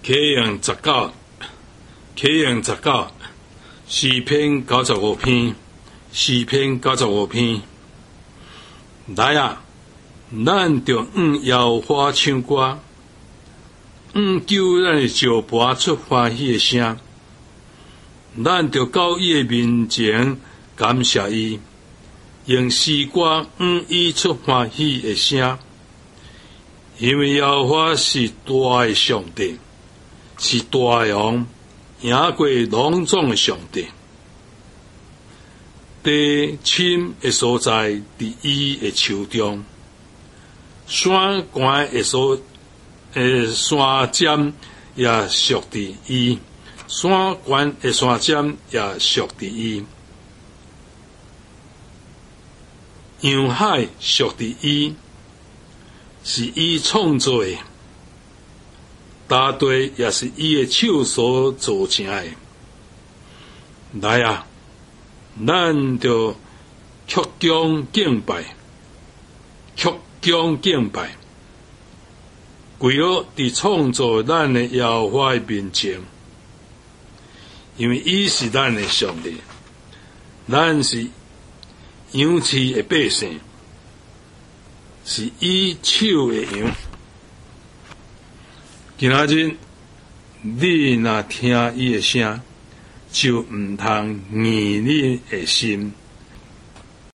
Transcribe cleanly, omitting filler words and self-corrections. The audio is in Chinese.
启用19，诗篇95篇，诗篇95篇。来啊，咱着耶和华唱歌，求咱的石盘出欢喜的声，咱着到伊的面前感谢伊，用诗歌伊出欢喜的声，因为耶和华是大的上帝。是大王，赢过隆重的上帝。地深的所在，伫伊的手中；山悬的山尖也属伫伊，山悬的山尖也属伫伊。洋海属伫伊，是伊创造的。大地也是伊的手所造成的。来啊，咱就曲躬敬拜，跪伏伫创造咱的耶和华的面前，因为伊是咱的上帝，咱是羊饲的百姓，是伊手的羊。今仔日，你若听伊的声，就毋通硬你的心。